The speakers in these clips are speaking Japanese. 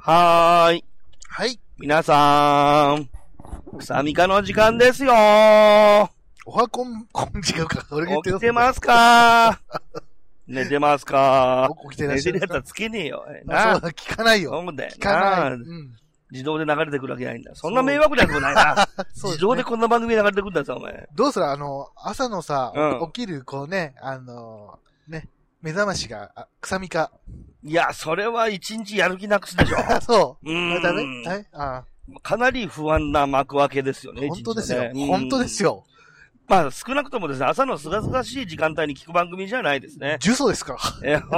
はーい。 はい。 皆さん、草みかの時間ですよー。 おはこん違うか。俺が言って起きてますか寝てますか起きてらっしゃる寝てるやつはつけねえよ。 そうだ、聞かないよ。 そうだよ。 聞かない。 うん。自動で流れてくるわけないんだ。そんな迷惑なやつもないな。自動でこんな番組流れてくるんだぞ、お前。 どうする朝のさ、起きる、こうね、目覚ましが、草みか。 いや、それは一日やる気なくすでしょ。 そう。ダメ？ はい。かなり不安な幕開けですよね。 本当ですよ。本当ですよ。 まあ、少なくともですね、朝のすがすがしい時間帯に聞く番組じゃないですね。 呪詛ですか？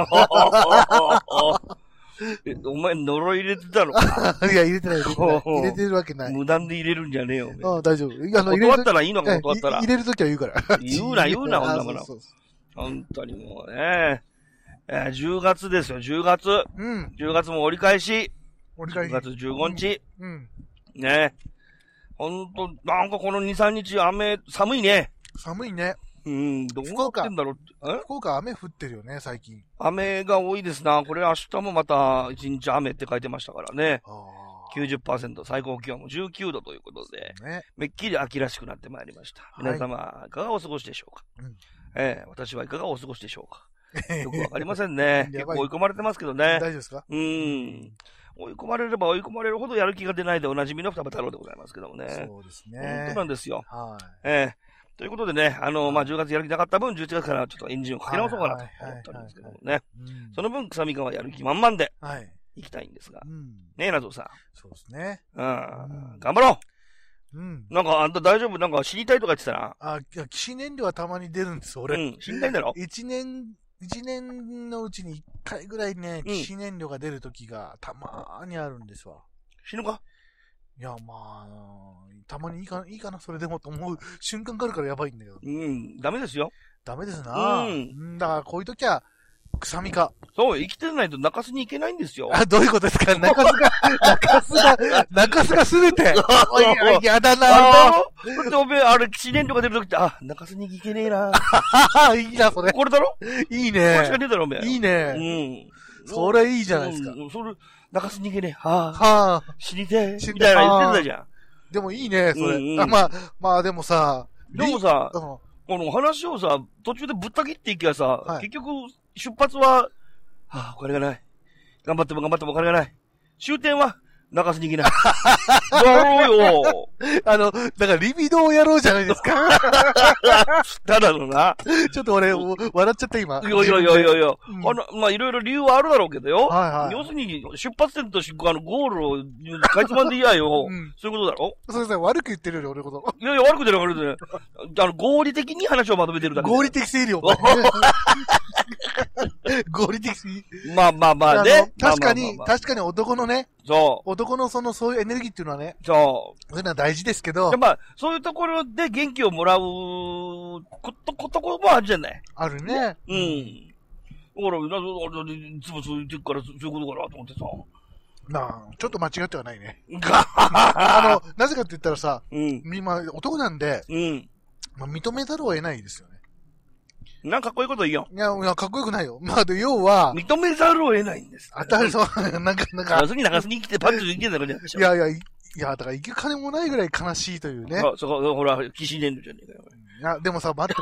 お前、呪い入れてたのかいや、入れてない。入れてるわけない。 無断で入れるんじゃねえよ。 大丈夫。 断ったらいいのか、断ったら。 入れるときは言うから。 言うな、こんなもの。本当にもうね。10月ですよ、10月。10月も折り返し。10月15日。ね。ほんと、なんかこの2、3日寒いね。 寒いね。 どうなってんだろう。 福岡雨降ってるよね、最近。 雨が多いですな。これ明日もまた1日雨って書いてましたからね。90%、最高気温も19度ということで、めっきり秋らしくなってまいりました。皆様、いかがお過ごしでしょうか。私はいかがお過ごしでしょうか。よくわかりませんね。結構追い込まれてますけどね。 大丈夫ですか？ 追い込まれれば追い込まれるほどやる気が出ないでおなじみの双葉太郎でございますけどもね。 そうですね。 本当なんですよ。ということでね、10月やる気なかった分、11月からちょっとエンジンをかけ直そうかなと思ったんですけどもね。その分、草みかんはやる気満々で、行きたいんですが。ねえ、なぞさん。 そうですね。 頑張ろう。なんか、あんた大丈夫？なんか死にたいとか言ってたな。 騎士燃料はたまに出るんですよ、俺。 死にたいんだろ ？1年のうちに1回ぐらいね、騎士燃料が出る時がたまーにあるんですわ。 死ぬか？ いや、まあ、たまにいいかな、それでもと思う瞬間があるからやばいんだけど。 ダメですよ。 ダメですな。だからこういう時は、草みか。 そう、生きてないと中洲に行けないんですよ。 どういうことですか？中洲がすべて。やだなぁ。 だっておめえ、騎士燃料が出るときって、中洲に行けねえな。 いいな、それ。 これだろ？ いいね。 これしかねえだろ、おめえ。 いいね。それいいじゃないですか。 それ、中洲に行けねえ。死にてえ。みたいな言ってたじゃん。 でもいいね、それ。まあでもさ、この話をさ、途中でぶった切っていきゃさ、結局、出発は、お金がない。頑張ってもお金がない。終点は、中洲に行けない。だろうよ。 だからリビドをやろうじゃないですか。 ただのな。 ちょっと俺、笑っちゃった今。 いや。まあ、いろいろ理由はあるだろうけどよ。要するに、出発点とゴールを、かいつまんでいやよ。そういうことだろ？ それさ、悪く言ってるより俺のこと。 いや、悪く言ってる。合理的に話をまとめてるだけ。 合理的整理を。合理的すぎ。 まあね。 確かに男のね。 そう。 男のそういうエネルギーっていうのはね。 そういうのは大事ですけど。 まあ、そういうところで元気をもらうこともあるじゃない。 あるね。 だから、いつもそう言ってるから、そういうことかなと思ってさ。 ちょっと間違ってはないね。なぜかって言ったらさ、今、男なんで、認めざるを得ないですよね。 なんかかっこいいこと言うよ。 いや、かっこよくないよ。要は、 認めざるを得ないんです。 当たりそう、なんか。 中洲に来てパンチでいけんだろ、ね。 いや、だから行く金もないぐらい悲しいというね。 ほら、騎士燃料じゃねえかよ。 いや、でもさ、待って。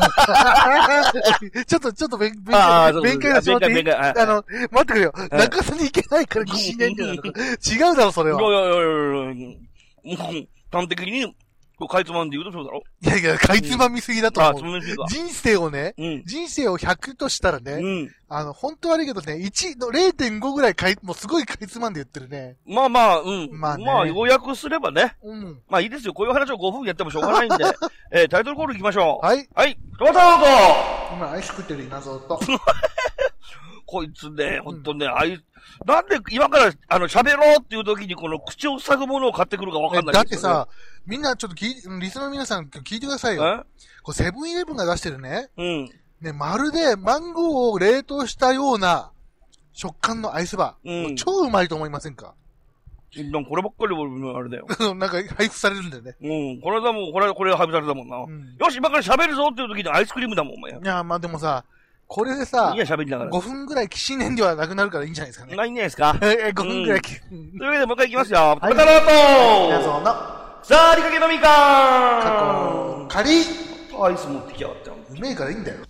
ちょっと勉強しまっていい？待ってくれよ。中洲に行けないから騎士燃料なのか。違うだろ、それは。 いや。端的に、かいつまんで言うとそうだろ？ いや、かいつまみすぎだと思う。人生を100としたらね、本当悪いけどね、0.5 ぐらいもうすごいかいつまんで言ってるね。 まあ、要約すればね。まあいいですよ。こういう話を5分やってもしょうがないんで、タイトルコール行きましょう。はい。トマト今、アイス食ってる稲造と。 こいつね、ほんとね、なんで今から喋ろうっていう時にこの口を塞ぐものを買ってくるかわかんないだってさ、みんなちょっとリスナーの皆さん聞いてくださいよ。セブンイレブンが出してるね。ね、まるでマンゴーを冷凍したような食感のアイスバー。超うまいと思いませんか？ こればっかりあれだよ。 なんか配布されるんだよね。 これ配布されたもんな。よし、今から喋るぞっていう時にアイスクリームだもん、お前。 いや、まあでもさ、 これでさ、 いや、喋りながら。 5分ぐらいきし燃料はなくなるからいいんじゃないですかね。 ないんじゃないですか。 5分ぐらい。というわけでもう一回いきますよ。 はい。 バカロート皆さんの、 さあ、りかけのみかーん。カリアイス持ってきやがったよ。 うめえからいいんだよ。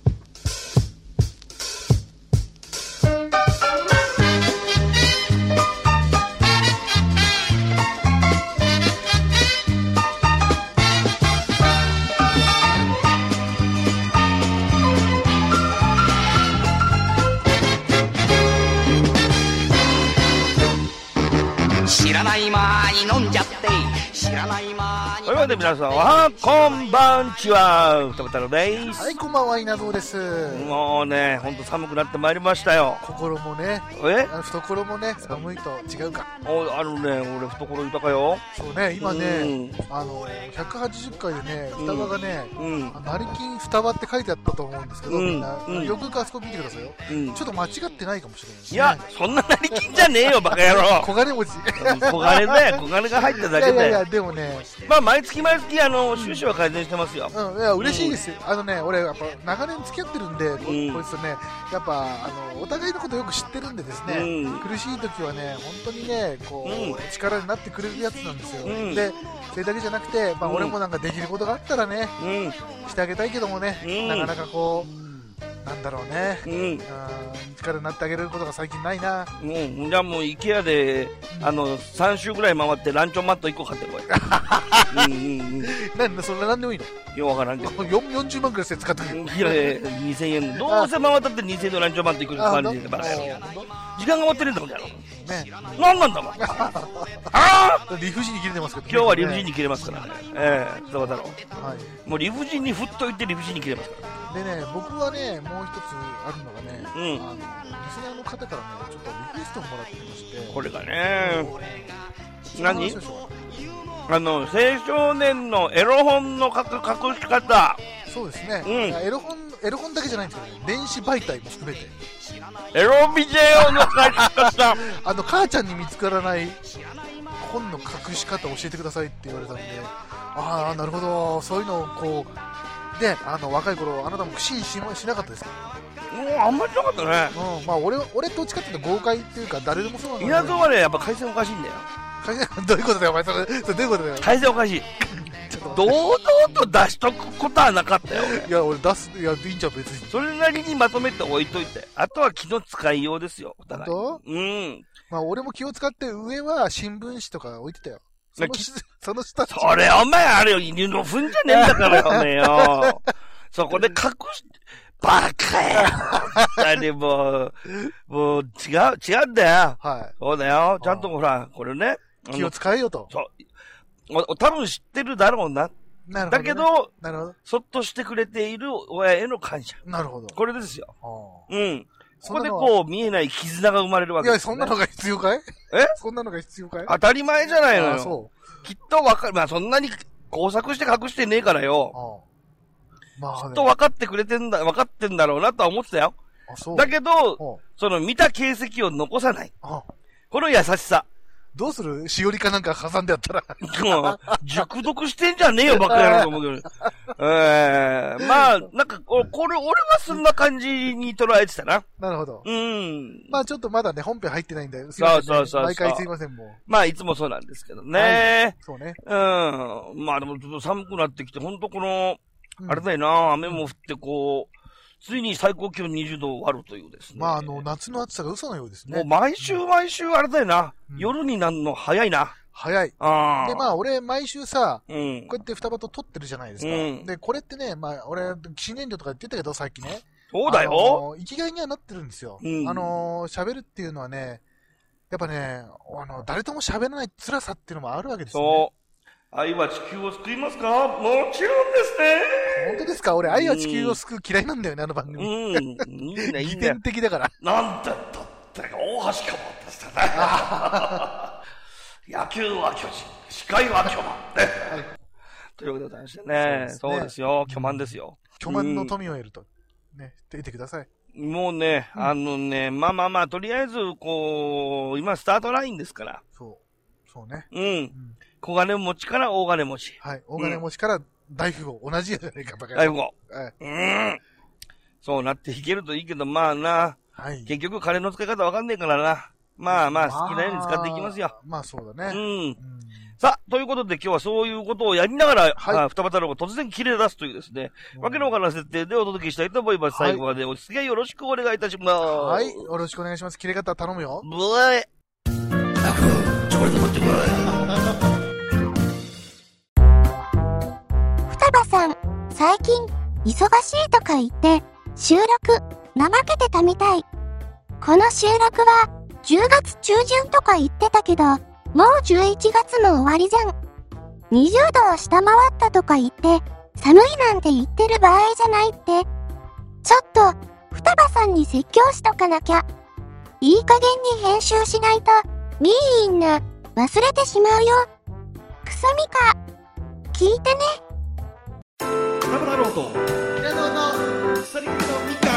知らない間に飲んじゃって知らない間に。 というわけで皆さんはこんばんちは、ふたぶたろです。 はい、こんばんは、稲造です。 もうね、ほんと寒くなってまいりましたよ。 心もね、懐もね、寒いと違うか。 俺懐豊かよ。 そうね、今ね、180回でね、双葉がね、成金双葉って書いてあったと思うんですけど、みんな、よくあそこ見てくださいよ。ちょっと間違ってないかもしれないですね。 いや、そんな成金じゃねえよ、バカ野郎。 小金持ち。 小金だよ、小金が入っただけで。 いや、でもね、 まあ、毎月収支は改善してますよ。 いや、嬉しいですよ。俺、やっぱ、長年付き合ってるんで、こいつとね、やっぱ、お互いのことよく知ってるんでですね、苦しい時はね、本当にね、力になってくれるやつなんですよ。で、それだけじゃなくて、まあ、俺もなんかできることがあったらね、してあげたいけどもね、なかなかなんだろうね、力になってあげれることが最近ないな。 じゃあもう IKEA で、3週ぐらい回ってランチョンマット1個買ってこい。 それなんでもいいの？ いや、わからんけど。 40万くらいして使ってくる。 いや、2000円。どうせ回ったって2000円のランチョンマット1個買われてるから。時間が持ってるんだもんやろ。なんなんだもん。 理不尽に切れてますけど。 今日は理不尽に切れますからね。そうだろう。もう理不尽に振っといて理不尽に切れますから。 でね、僕はね、もう一つあるのがね、リスナーの方からね、ちょっとリクエストをもらってまして、 これがね、何？青少年のエロ本の隠し方。 そうですね、エロ本だけじゃないんですけどね、電子媒体も含めて。 エロビデオの隠し方。 母ちゃんに見つからない本の隠し方を教えてくださいって言われたんで、ああ、なるほど、そういうのをで、若い頃、あなたも苦心しなかったですか？ あんまりなかったね。 まあ、俺どっちかっていうと豪快っていうか、誰でもそうなんだけど。 稲造はね、やっぱ回線おかしいんだよ。 どういうことだよ、お前、それどういうことだよ。 回線おかしい。堂々と出しとくことはなかったよ。 いや、俺出す、いや、いいんじゃん、別に。 それなりにまとめて置いといて。あとは気の使いようですよ、お互い。 本当？まあ、俺も気を使って、上は新聞紙とか置いてたよ。その下。 それ、お前、あれよ、犬の糞じゃねえんだからよ、お前よ。そこで隠して、バカや。もう、違うんだよ。 はい。 そうだよ。ちゃんとほら、これね。 気を使えよと。 そう。多分知ってるだろうな。 なるほど、ね。 だけど、 なるほど。 そっとしてくれている親への感謝。 なるほど。これですよ。ここで見えない絆が生まれるわけです、 ね。いや、そんなのが必要かい？そんなのが必要かい？ 当たり前じゃないのよ。 そう。 きっとわかる。まあ、そんなに工作して隠してねえからよ。 まあ、 きっと分かってんだろうなとは思ってたよ。だけど、見た形跡を残さない。この優しさ。 どうする？しおりかなんか挟んでやったら。 熟読してんじゃねえよ、ばっかりやろうと思うけど。まあ、なんか、俺はそんな感じに捉えてたな。 なるほど。まあちょっとまだね、本編入ってないんで、 そう。 毎回すいません、もう。 まあ、いつもそうなんですけどね。 そうね。 まあでも、ちょっと寒くなってきて、ほんとあれだよな、雨も降ってついに最高気温20度を割るというですね。 まあ夏の暑さが嘘のようですね。 もう毎週あれだよな。夜になるの早いな。 早い。で、まあ俺毎週さ、こうやって双葉と撮ってるじゃないですか。で、これってね、まあ俺、起死燃料とか言ってたけど、さっきね。 そうだよ。 生きがいにはなってるんですよ。喋るっていうのはね、やっぱね、誰とも喋らない辛さっていうのもあるわけですよね。そう。 愛は地球を救いますか？もちろんですね。 本当ですか？俺、愛は地球を救う嫌いなんだよね、あの番組。 いいね。 疑点的だから。 なんてったって大橋かもってしたね。野球は巨人、司会は巨万。ということでございましてね。そうですよ。巨万ですよ。 巨万の富を得ると。ね、出てください。 もうね、まあ、とりあえず、今スタートラインですから。 そうね。 小金持ちから大金持ち。 はい。大金持ちから大富豪。同じじゃないか、バカ。 大富豪。 そうなっていけるといいけど、まあな。 はい。 結局金の使い方わかんねえからな。まあまあ、好きなように使っていきますよ。 まあそうだね。 うん。さあ、ということで今日はそういうことをやりながら、はい、双葉太郎が突然切れ出すというですね、わけのわからない設定でお届けしたいと思います。最後までお付き合いよろしくお願いいたします。 はい、よろしくお願いします。切れ方頼むよ。 ブエチョコレート持ってこい。 双葉さん、最近、忙しいとか言って、収録、怠けてたみたい。この収録は、10月中旬とか言ってたけど、もう11月も終わりじゃん。20度を下回ったとか言って、寒いなんて言ってる場合じゃないって。ちょっと、双葉さんに説教しとかなきゃ。いい加減に編集しないと、みーんな、忘れてしまうよ。くそみか。聞いてね。 双葉太郎と、 平野の鎖のみかん。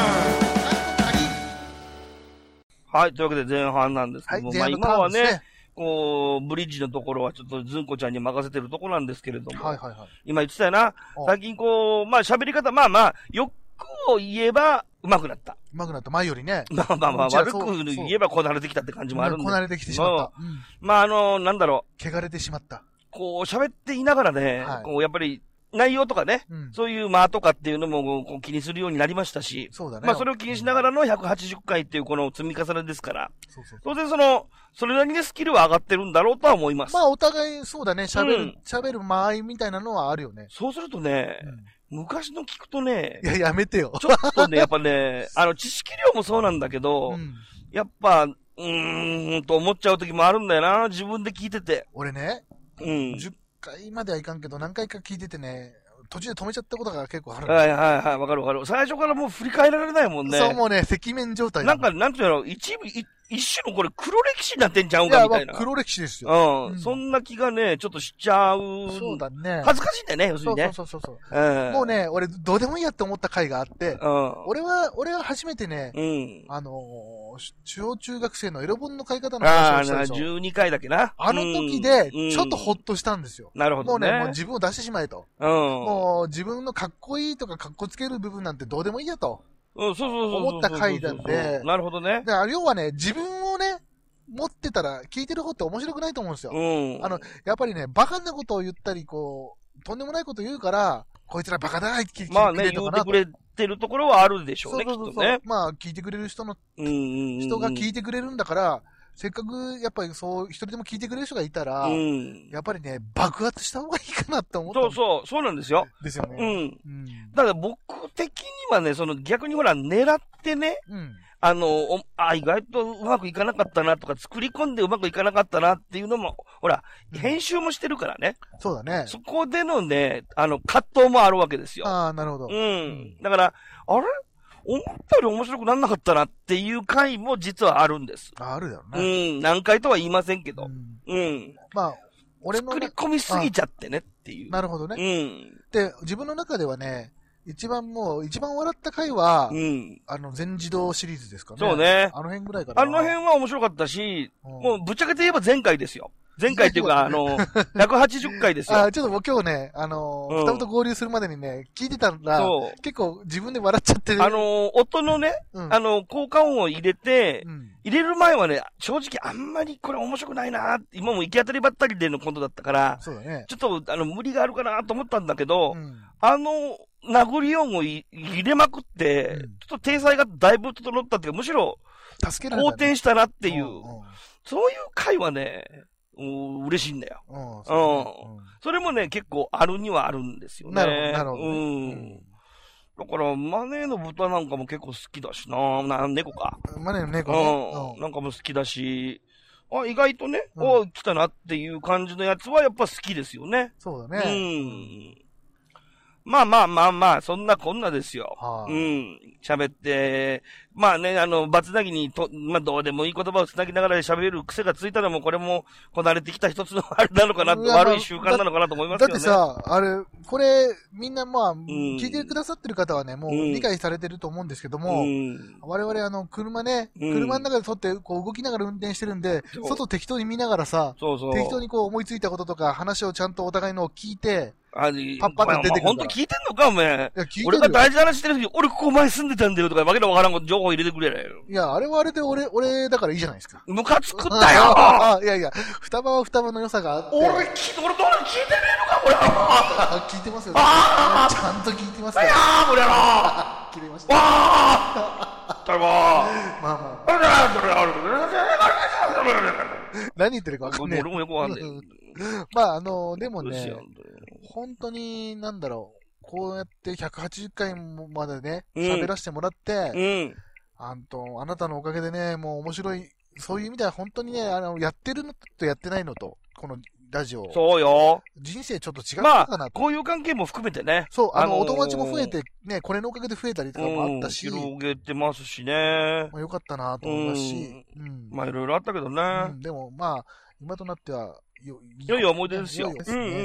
はい、というわけで前半なんですけども、まあ今はね、こう、ブリッジのところはちょっとずんこちゃんに任せてるところなんですけれども、はいはいはい、今言ってたよな、最近こう、まあ喋り方、まあまあ、よくを言えば、上手くなった。 上手くなった、前よりね。 まあまあまあ、悪く言えばこなれてきたって感じもあるんで。 こなれてきてしまった。 まあなんだろう。汚れてしまった。 こう、喋っていながらね、こう、やっぱり、内容とかね、そういう間とかっていうのもこう気にするようになりましたし、 そうだね。 まあそれを気にしながらの180回っていうこの積み重ねですから、当然それなりにスキルは上がってるんだろうとは思います。 まあお互いそうだね、喋る間合いみたいなのはあるよね。 そうするとね、昔の聞くとね、 いや、やめてよ。 ちょっとね、やっぱね、知識量もそうなんだけど、やっぱ、と思っちゃう時もあるんだよな、自分で聞いてて。 俺ね、10回まではいかんけど、何回か聞いててね、途中で止めちゃったことが結構あるんですよ。はいはいはい、わかるわかる。最初からもう振り返られないもんね。 そう、もうね、赤面状態。 なんか、なんていうの、一種のこれ黒歴史になってんちゃうんかみたいな。 黒歴史ですよ。 そんな気がね、ちょっとしちゃう。 そうだね。 恥ずかしいんだよね、要するにね。 そう。もうね、俺、どうでもいいやって思った回があって、俺は初めてね、小中学生のエロ本の買い方の話をしたでしょ。 12回だけな。 あの時で、ちょっとほっとしたんですよ。 なるほどね。 もう自分を出してしまえと。もう自分のかっこいいとかかっこつける部分なんてどうでもいいやと。思った回なんで。 なるほどね。 要はね、自分をね、持ってたら聞いてる方って面白くないと思うんですよ。やっぱりね、バカなことを言ったり、こう、とんでもないこと言うから、こいつらバカだなって聞いてくれるのかなと。 まあね、言ってくれてるところはあるでしょうね、きっとね。 まあ、聞いてくれる人が聞いてくれるんだから、せっかく、やっぱりそう、一人でも聞いてくれる人がいたら、やっぱりね、爆発した方がいいかなって思った。 そうなんですよ。 ですよね。 だから僕的にはね、逆にほら、狙ってね、意外とうまくいかなかったなとか、作り込んでうまくいかなかったなっていうのも、ほら、編集もしてるからね。 そうだね。 そこでのね、葛藤もあるわけですよ。 ああ、なるほど。 だから、あれ思ったより面白くならなかったなっていう回も実はあるんです。 あるだろうね。 何回とは言いませんけど。 まあ、俺の。 作り込みすぎちゃってねっていう。 なるほどね。で、自分の中ではね、一番笑った回は、全自動シリーズですかね。 そうね。 あの辺ぐらいかな。 あの辺は面白かったし、もうぶっちゃけて言えば前回ですよ。前回っていうか、180回ですよ。 ちょっともう今日ね、双子と合流するまでにね、聞いてたら、結構自分で笑っちゃってる。 音のね、効果音を入れて、入れる前はね、正直あんまりこれ面白くないな、今も行き当たりばったりでのことだったから、 そうだね。 ちょっと、無理があるかなと思ったんだけど、殴り音を入れまくって、ちょっと体裁がだいぶ整ったっていうか、むしろ、好転したなっていう、そういう回はね、嬉しいんだよ。それもね、結構あるにはあるんですよね。 なるほど。 だから、マネーの豚なんかも結構好きだしな。猫か。 マネーの猫ね。 なんかも好きだし、意外とね、来たなっていう感じのやつはやっぱ好きですよね。 そうだね。 まあ、そんなこんなですよ。喋って、まあね、バツナギにどうでもいい言葉をつなぎながら喋る癖がついたのも、これも、こなれてきた一つのあれなのかな、悪い習慣なのかなと思いますけどね。 だってさ、これ、みんな聞いてくださってる方はね、もう理解されてると思うんですけども、我々車の中で撮って、こう動きながら運転してるんで、外適当に見ながらさ、適当にこう思いついたこととか話をちゃんとお互いのを聞いて、 パッパって出てくるから。 ほんと聞いてんのか、お前。俺が大事な話してる時、俺ここ前住んでたんだよとか、わけのわからんこと情報入れてくれないよ。 いや、あれはあれで俺だからいいじゃないですか。 ムカつくんだよいや、双葉は双葉の良さがあって。 俺どれ聞いてねえのか、これ聞いてますよ。ちゃんと聞いてますよ。 これやろ切れました。 だいぶまあ。何言ってるかわかんない。 俺もよくわかんない。 まあ、でもね、本当に、なんだろう、こうやって180回までね、喋らせてもらって、あなたのおかげでね、もう面白い、そういう意味では本当にね、やってるのとやってないのと、このラジオ。 そうよ。 人生ちょっと違ったかなと。 こういう関係も含めてね。 そう、お友達も増えて、ね、これのおかげで増えたりとかもあったし。 広げてますしね。 よかったなと思いますし。 まあいろいろあったけどね。 でもまあ、今となっては、 良い思い出ですよ。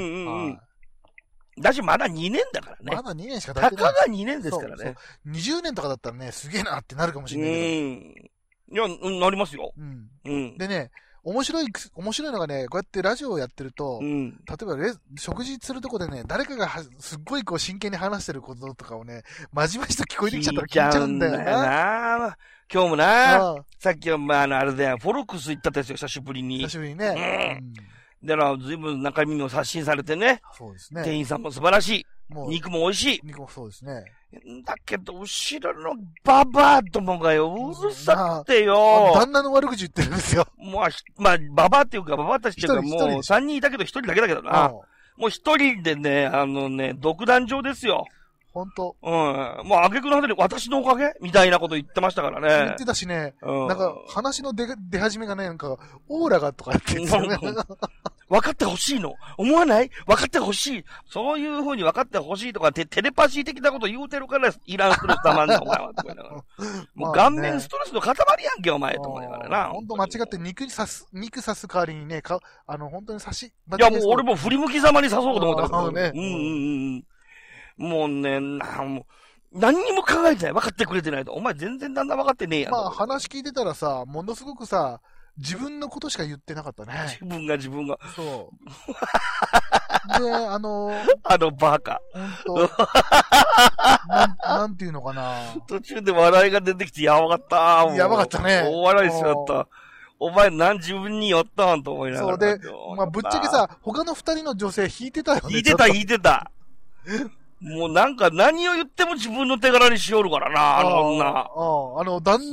だし、まだ2年だからね。 まだ2年しか経ってない。 たかが2年ですからね。 20年とかだったらね、すげえなってなるかもしれないけど。いや、なりますよ。 でね、面白いのがね、こうやってラジオをやってると、例えば食事するとこでね、誰かがすっごいこう真剣に話してることとかをね、まじまじと聞こえてきちゃったら聞いちゃうんだよな。 今日もな、さっきはあれだよ、フォルクス行ったんですよ、久しぶりに。 久しぶりにね。 だから、ずいぶん中身も刷新されてね。 そうですね。 店員さんも素晴らしい。肉も美味しい。 肉もそうですね。 だけど、後ろのババアどもがよ、うるさくてよ。 旦那の悪口言ってるんですよ。 まあ、ババアっていうか、ババアたちっていうか、もう3人いたけど1人だけだけどな。もう1人でね、独壇場ですよ。 ほんと。 もう挙句の果てに私のおかげみたいなこと言ってましたからね。 言ってたしね、なんか話の出始めがね、なんか、オーラがとか言ってたよね。 分かってほしいの思わない分かってほしいそういう風に分かってほしいとか、テレパシー的なこと言うてるから、イランストレスたまんな、お前は。もう顔面ストレスの塊やんけ、お前、と思いながらな。 ほんと間違って肉刺す代わりにね、本当にいや、もう俺も振り向きざまに刺そうと思ったからね。もうね、何にも考えてない。分かってくれてないと。お前全然だんだん分かってねえやん。 まあ話聞いてたらさ、ものすごくさ、自分のことしか言ってなかったね。 自分が。 そう。で、 バカ。 ほんと。なんていうのかな。 途中で笑いが出てきてやばかった。 やばかったね。 大笑いしちゃった。お前自分に寄ったんと思いながら。 そうで、まあぶっちゃけさ、他の二人の女性引いてたよね。 引いてた。もうなんか何を言っても自分の手柄にしよるからな、女。 旦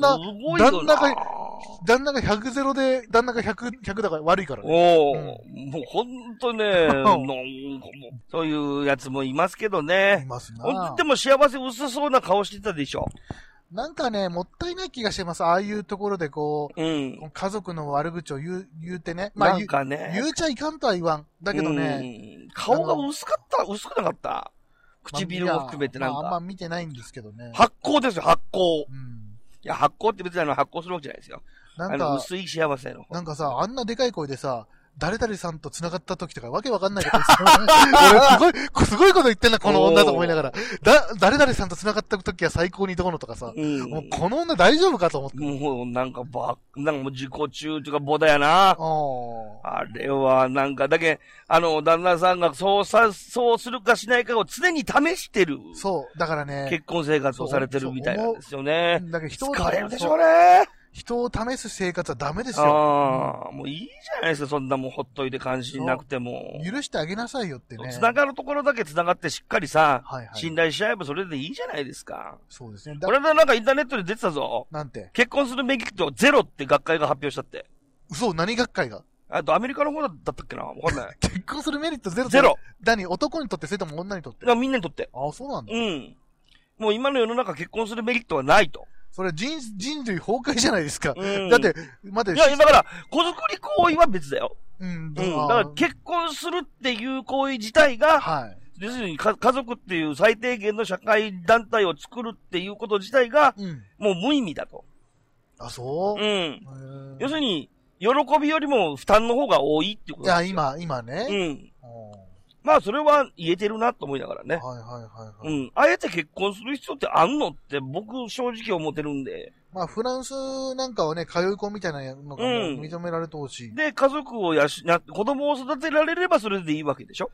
那が100ゼロで、旦那が100だから悪いからね。 もうほんとね、そういうやつもいますけどね。 いますな。 ほんとでも幸せ薄そうな顔してたでしょ。 なんかね、もったいない気がしてます。ああいうところでこう、家族の悪口を言うてね。 まあ、なんかね。 言うちゃいかんとは言わん。だけどね。 顔が薄くなかった。唇も含めてなんか。 あんま見てないんですけどね。 発酵ですよ、発酵。いや、発酵って別に発酵するわけじゃないですよ。 なんか、 薄い幸せの。 なんかさ、あんなでかい声でさ、誰々さんと繋がった時とかわけわかんないこと俺すごいこと言ってんな、この女と思いながら。誰々さんと繋がった時は最高にどうのとかさ、もうこの女大丈夫かと思って。 もうなんかもう自己中とかボダやな。あれはなんか、旦那さんがそうするかしないかを常に試してる。 そう、だからね。 結婚生活をされてるみたいなんですよね。 だけど疲れるでしょうね。 人を試す生活はダメですよ。 もういいじゃないですか、そんなもんほっといて関心なくても。 許してあげなさいよってね。 繋がるところだけ繋がってしっかりさ、信頼し合えばそれでいいじゃないですか。 そうですね。 これでなんかインターネットで出てたぞ。 なんて。 結婚するメリットゼロって学会が発表したって。 嘘、何学会が？ アメリカの方だったっけなわかんない。 結婚するメリットゼロ。男にとってそれとも女にとって？ みんなにとって。 あ、そうなんだ。 もう今の世の中結婚するメリットはないと。 それ人類崩壊じゃないですか。だって、 いや、だから、子作り行為は別だよ。だから結婚するっていう行為自体が、要するに家族っていう最低限の社会団体を作るっていうこと自体が、もう無意味だと。 あ、そう？ 要するに、喜びよりも負担の方が多いってことですよ。いや、今ね。 まあ、それは言えてるなと思いながらね。あえて結婚する必要ってあんのって僕正直思ってるんで。 まあ、フランスなんかはね、通い込みみたいなのが認められてほしい。 で、家族を子供を育てられればそれでいいわけでしょ。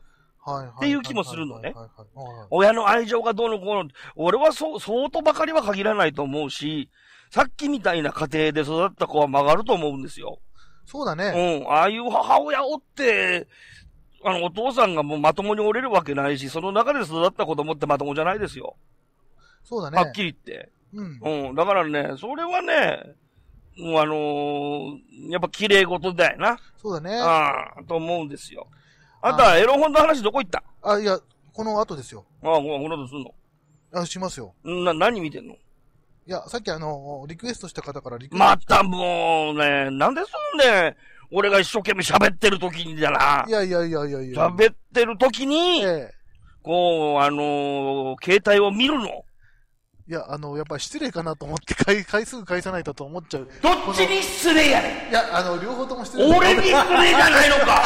っていう気もするのね。親の愛情がどうのこうの、俺はそうとばかりは限らないと思うし、さっきみたいな家庭で育った子は曲がると思うんですよ。 そうだね。 ああいう母親おって、お父さんがもうまともに折れるわけないし、その中で育った子供ってまともじゃないですよ。 そうだね。 はっきり言って。だからね、それはね、やっぱ綺麗事だよな。 そうだね。 と思うんですよ。あんた、エロ本の話どこ行った？ いや、この後ですよ。 この後すんの？ しますよ。 何見てんの？ いや、さっきリクエストした方からまたもうね、なんでそんで、俺が一生懸命喋ってる時にだな。 いや。 喋ってる時に、こう、携帯を見るの。 いや、やっぱ失礼かなと思って回数返さないと思っちゃう。 どっちに失礼やねん。 いや、両方とも失礼。 俺に失礼じゃないのか。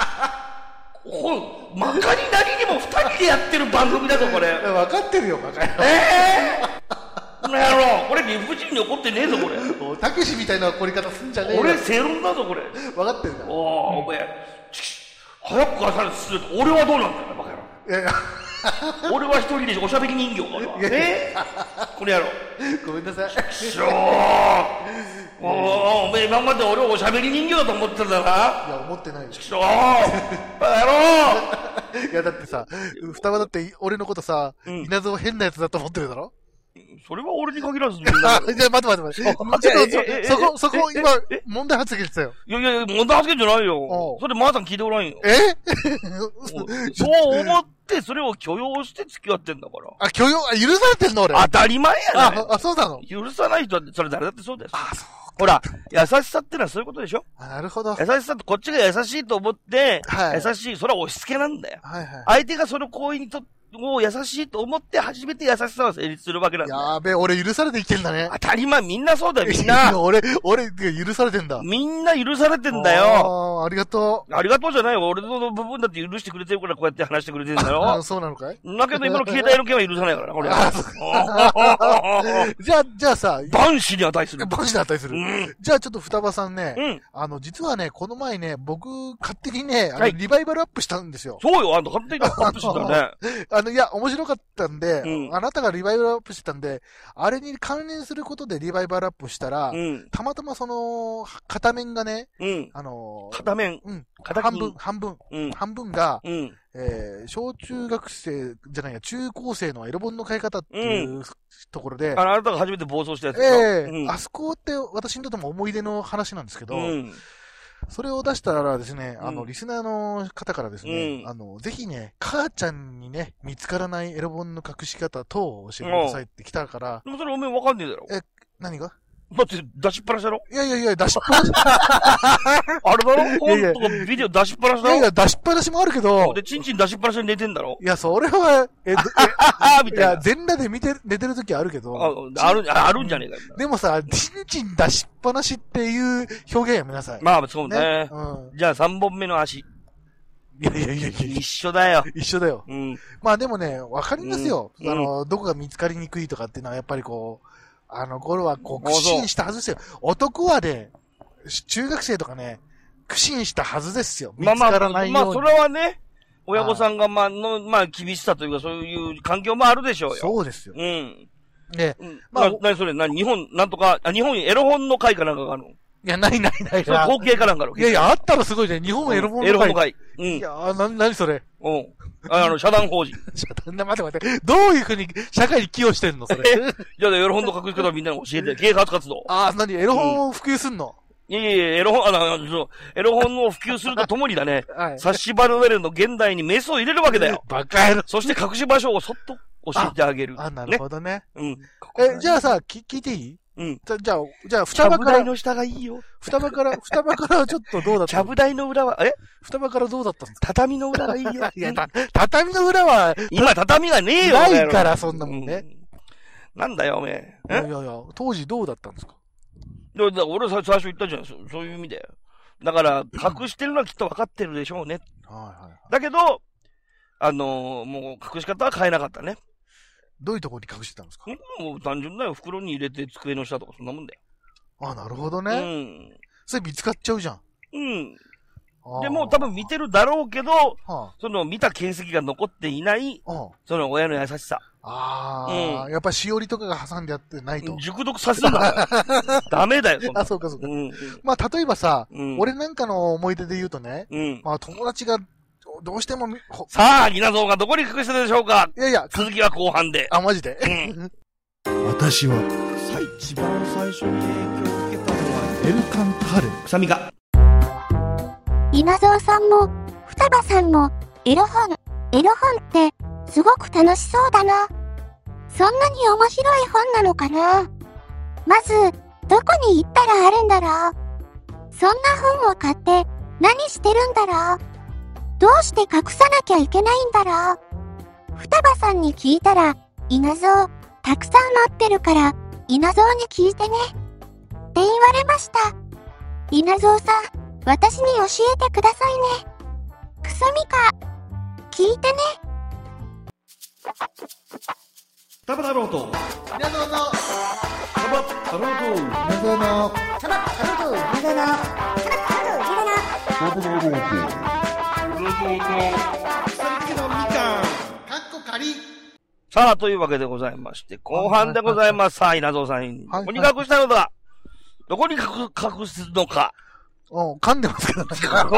まかりなりにも二人でやってる番組だぞ、これ。 分かってるよ、バカ野郎。これ理不尽に怒ってねえぞ、これ。 たけしみたいな怒り方すんじゃねえよ。 俺正論だぞ、これ。 分かってるんだ。 お前、早く返されてすると、俺はどうなんだよ、バカ野郎。 いやいや。 俺は一人でおしゃべり人形だわ。これやろ。 ごめんなさい。 お前今まで俺をおしゃべり人形だと思ってたんだな。 いや、思ってないよ。 やろいや、だってさ、双葉だって俺のことさ、稲造変なやつだと思ってるだろ？ それは俺に限らず。 じゃあ、待って。ちょっと、そこ、今、問題発言してたよ。 いや、問題発言じゃないよ。それ、まーさん聞いておらんよ。そう思って、それを許容して付き合ってんだから。 許されてんの俺。 当たり前やね。 そうなの？ 許さない人は、それ誰だってそうです。ほら、優しさってのはそういうことでしょ？ なるほど。 優しさってこっちが優しいと思って、優しい、それは押し付けなんだよ。相手がその行為にもう優しいと思って初めて優しさは成立するわけなんだよ。 やべえ、俺許されて生きてんだね。 当たり前、みんなそうだよ、みんな。 俺、許されてんだ。 みんな許されてんだよ。 ありがとう。 ありがとうじゃないよ。俺の部分だって許してくれてるからこうやって話してくれてるんだよ。 そうなのかい？ だけど今の携帯の件は許さないからな、これ。 じゃあさ、 万死に値する。 万死に値する。じゃあちょっと双葉さんね、実はね、この前ね、僕、勝手にね、リバイバルアップしたんですよ。 そうよ、あんた勝手にアップしたね。 いや、面白かったんで、あなたがリバイバルアップしてたんで、あれに関連することでリバイバルアップしたら、たまたまその、片面がね、 片面半分が、小中学生じゃないや、中高生のエロ本の買い方っていうところで、 あなたが初めて暴走したやつですか？あそこって私にとっても思い出の話なんですけど、それを出したらですね、リスナーの方からですね、ぜひね、母ちゃんにね、見つからないエロ本の隠し方等を教えてくださいって来たから。 でもそれお前わかんねえだろ。 何が？ だって出しっぱなしだろ？ いや、出しっぱなし。 あれだろ？本とかビデオ出しっぱなしだろ？ いや、出しっぱなしもあるけど。 で、チンチン出しっぱなしに寝てんだろ？ いや、それは、 みたいな。 いや、全裸で寝てる時はあるけど。 あるんじゃねえかよ。 でもさ、チンチン出しっぱなしっていう表現やめなさい。 まあ、そうね。じゃあ3本目の足。 いや。 一緒だよ。 一緒だよ。まあでもね、わかりますよ。どこが見つかりにくいとかっていうのはやっぱりこう、頃はこう、苦心したはずですよ。男はね、中学生とかね、苦心したはずですよ。見つからないように。 まあ、それはね、親御さんが厳しさというかそういう環境もあるでしょうよ。 そうですよ。 で、何それ、日本エロ本の会かなんかがあるの？ いや、ない。 それ後継かなんかの。 いや、あったらすごいね。日本エロ本の会。 エロ本の会。 いや、何それ。 社団法人。 待って。どういうふうに社会に寄与してんのそれ。 じゃあ、エロ本の隠し方をみんなに教えて。警察活動。 エロ本を普及すんの？ いや、エロ本を普及するとともにだね、冊子バルネルの現代にメスを入れるわけだよ。 バカ野郎。 そして隠し場所をそっと教えてあげる。 なるほどね。じゃあさ、聞いていい？じゃあ、 双葉から。ちゃぶ台の下がいいよ。 双葉からちょっとどうだった？ ちゃぶ台の裏は、 双葉からどうだったんですか？ 畳の裏がいいよ。 いや、畳の裏は、 今畳がねえよ。 ないから、そんなもんね。 なんだよ、おめえ。いや、当時どうだったんですか？ 俺最初言ったじゃん。そういう意味で。だから、隠してるのはきっと分かってるでしょうね。だけど、もう隠し方は変えなかったね。 どういうところに隠してたんですか？ もう単純だよ。袋に入れて机の下とかそんなもんだよ。 なるほどね。それ見つかっちゃうじゃん。 でも多分見てるだろうけど、その見た形跡が残っていない、その親の優しさ。 やっぱしおりとかが挟んでやってないと。 熟読させたらダメだよ、そんな。 そうかそうか。まあ例えばさ、俺なんかの思い出で言うとね、まあ友達がどうしてもさあ、稲造がどこに隠したでしょうか。 いやいや、 続きは後半で。 マジで。 私は、 一番最初に影響を受けたのは、 エルカンタル。 臭みが。 稲造さんも、双葉さんも、エロ本って、すごく楽しそうだな。そんなに面白い本なのかな。まず、どこに行ったらあるんだろう。そんな本を買って、何してるんだろう。どうして隠さなきゃいけないんだろう。双葉さんに聞いたら、稲造、たくさん持ってるから、稲造に聞いてね。って言われました。稲造さん、私に教えてくださいね。くそみか、聞いてね。 タバ太郎と、 稲造の、 タバ太郎と、 稲造の、 タバ太郎と、稲造の、タバ太郎と、稲造の、 タバ太郎と、稲造の、さっきのみかん。 かっこ仮。 さあ、というわけでございまして、後半でございます。さあ、稲造さん、どこに隠したのだ。どこに隠すのか。 噛んでますけどね。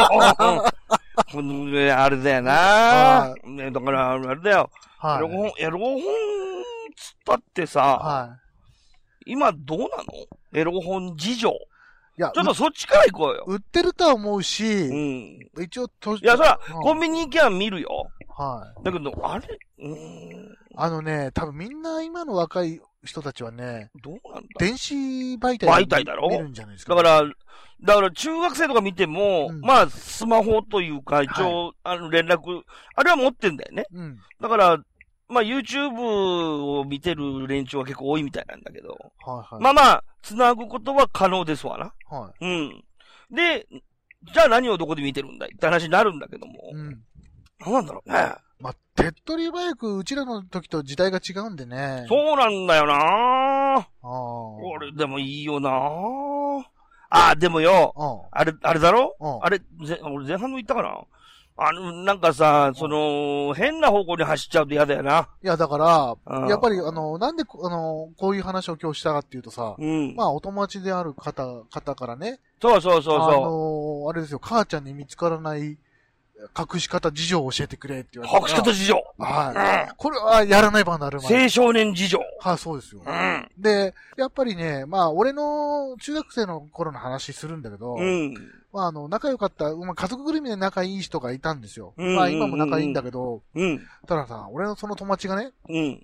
あれだよな。だから、あれだよ。エロ本つったってさ、今どうなの？エロ本事情。ちょっとそっちから行こうよ。 売ってるとは思うし、一応、 いや、そら、コンビニ行きゃ見るよ。だけど、あれ多分みんな今の若い人たちはね、 どうなんだ？ 電子媒体だろ？ 見るんじゃないですか。 だから中学生とか見ても、まあ、スマホというか、一応、連絡、あれは持ってんだよね。だから、まあ、YouTube を見てる連中は結構多いみたいなんだけど、まあまあ、繋ぐことは可能ですわな。で、じゃあ何をどこで見てるんだいって話になるんだけども、何なんだろうね。 まあ、手っ取り早く、うちらの時と時代が違うんでね。 そうなんだよな俺でもいいよなでもよ、あれだろあれ、俺前半の言ったかななんかさ、変な方向に走っちゃうと嫌だよな。 いや、だから、やっぱり、なんで、こういう話を今日したかっていうとさ、まあ、お友達である方からね。 そう。 あれですよ、母ちゃんに見つからない隠し方事情を教えてくれって言われて。 隠し方事情これはやらないばなるまい。 青少年事情。 そうですよ。で、やっぱりね、まあ、俺の中学生の頃の話するんだけど、まあ、仲良かった、家族ぐるみで仲いい人がいたんですよ。まあ、今も仲いいんだけど、たださ、俺のその友達がね、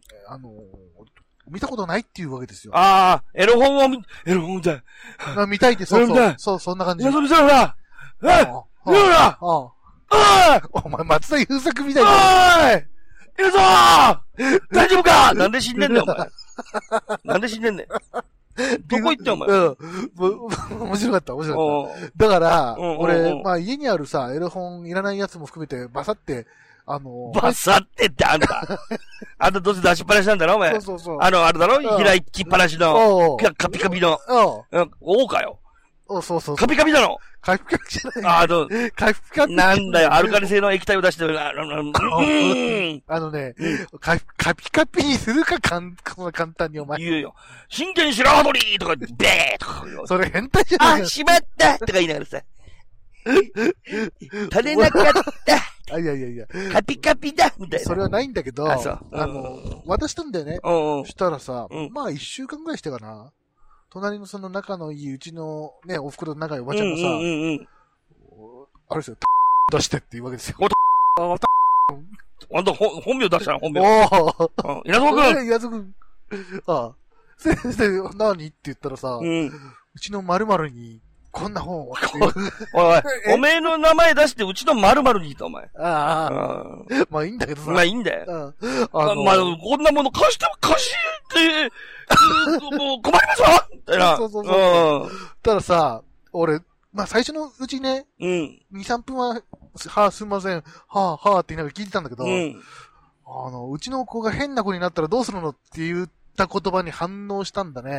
見たことないっていうわけですよ。 エロ本だ。 見たいって、そう、そんな感じ。 いや、それさ、ほら見ろなお前、松田優作みたいな。いるぞ大丈夫かなんで死んでんだよ、お前。なんで死んでんねん。どこ行ってんお前。 面白かった。だから、俺、まあ家にあるさ、エロ本いらないやつも含めて、バサって、 バサってってあんた。あんたどうせ出しっぱなしなんだろお前。 そう。 あれだろ開きっぱなしの、カピカピの。王かよ。 そう。 カピカピなのカピカピじゃない。カピカピ。 なんだよ、アルカリ性の液体を出してる。 カピカピにするか、簡単にお前。 言うよ。真剣白羽鳥とか、ベーとか。 それ変態じゃないしまったとか言いながらさ。足れなかった。 いや。 カピカピだみたいな。 それはないんだけど、渡したんだよね。そしたらさ、まあ一週間ぐらいしてかな。隣のその仲のいいうちのね、お袋の仲いいおばちゃんがさ、あれですよ、出してって言うわけですよ。 あんた本名出したな、本名。稲造くん。 先生、何って言ったらさ、うちの〇〇に、こんな本を。 おめえの名前出して、うちの〇〇に言った、お前。 まあいいんだけどさ。 まあいいんだよ。まあ、こんなもの貸してもう困りますわみたいな。 そう。たださ、俺、まあ最初のうちね、2、3分は、すいません、はぁって言いながら聞いてたんだけど、うちの子が変な子になったらどうするのって言った言葉に反応したんだね。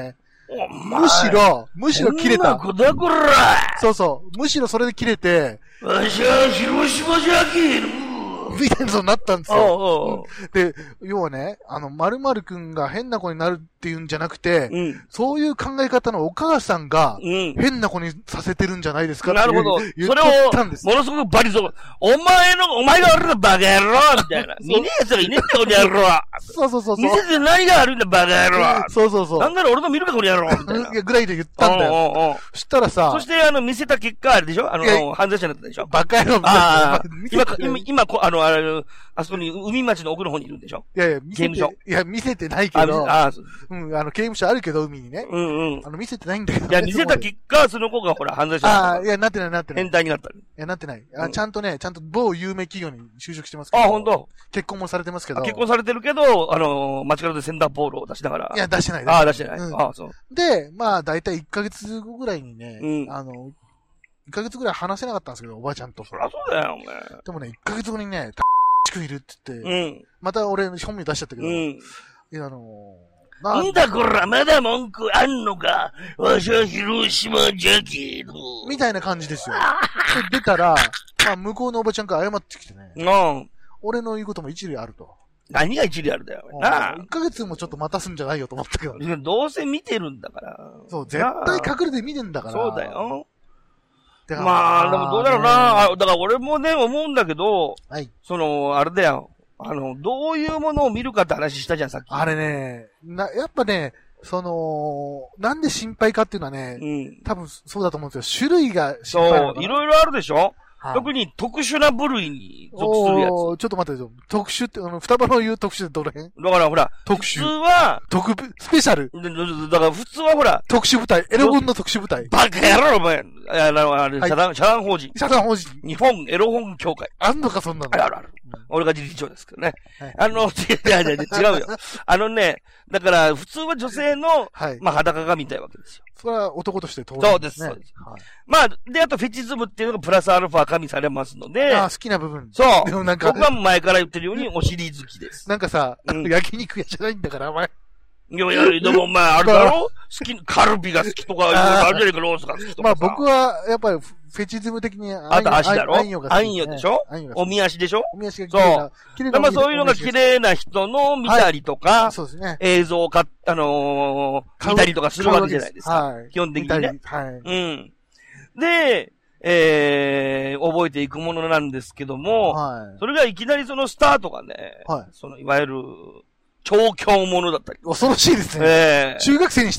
むしろ切れた。 こだこらそうそう。むしろそれで切れて、 わしは広島じゃける。 みたいなそうなったんですよ。で、要はね、〇〇くんが変な子になるっていうんじゃなくて、そういう考え方のお母さんが、変な子にさせてるんじゃないですかってなるほど。それを、ものすごくバリゾー、お前が悪いんだバカ野郎みたいな。見ねえ奴がいねえんだこの野郎。 そう。 見せて何が悪いんだバカ野郎。 そう。 なんなら俺の見るかこの野郎みたいな。 ぐらいで言ったんだよ。そしたらさ、 そして見せた結果あれでしょ犯罪者になったでしょバカ野郎。 今、あそこに海町の奥の方にいるんでしょいや、見せてないけど。刑務所あるけど、海にね。見せてないんだけど。 いや、見せた結果、その子がほら、犯罪者になった。 いや、なってない。 変態になった。 いや、なってない。ちゃんと某有名企業に就職してますけど。 本当。 結婚もされてますけど。 結婚されてるけど、街角でセンターボールを出しながら。 いや、出してない。 出してない。そう。 で、だいたい1ヶ月後ぐらいにね、1ヶ月ぐらい話せなかったんですけど、おばあちゃんと。 そりゃそうだよ、お前。 でもね、1ヶ月後にね、くんいるって言って、また俺本名出しちゃったけど、いやなんだこら、まだ文句あんのか、わしは広島じゃけど。 みたいな感じですよ。で、出たら、向こうのおばちゃんから謝ってきてね。俺の言うことも一理あると。 何が一理あるだよ。 1ヶ月もちょっと待たすんじゃないよと思ったけど。 どうせ見てるんだから。 そう、絶対隠れて見てんだから。 そうだよ。でもどうだろうな。だから俺もね、思うんだけど、あれだよ。どういうものを見るかって話したじゃん、さっき。 あれね、やっぱね、なんで心配かっていうのはね、多分そうだと思うんですよ。種類が心配なのかな。 そう、いろいろあるでしょ特に特殊な部類に属するやつ。ちょっと待ってよ。特殊って、双葉の言う特殊ってどの辺だからほら、 特殊。 普通は、 スペシャル。 だから普通はほら、 特殊部隊、エロ本の特殊部隊。 バカ野郎お前。社団法人。 社団法人。 日本エロ本協会。 あんのか、そんなの。 ある。俺が理事長ですけどね。違うよ。だから、普通は女性の、裸が見たいわけですよ。 それは男として当然ですね。そうです。で、あとフェチズムっていうのがプラスアルファ加味されますので。 好きな部分。 そう。でも僕は前から言ってるようにお尻好きです。 なんかさ、焼肉屋じゃないんだから、お前。 いや、でもお前、あれだろカルビが好きとか、あるじゃねえか、ロースが好きとか。 僕は、やっぱり、フェチズム的に、 あと足だろアンヨでしょおみ足でしょおみ足が綺麗な。 そういうのが綺麗な人の見たりとか、 そうですね。 映像を見たりとかするわけじゃないですか。基本的にね。で、覚えていくものなんですけども、それがいきなりそのスタートがね、いわゆる、超強ものだったり。 恐ろしいですね。中学生にして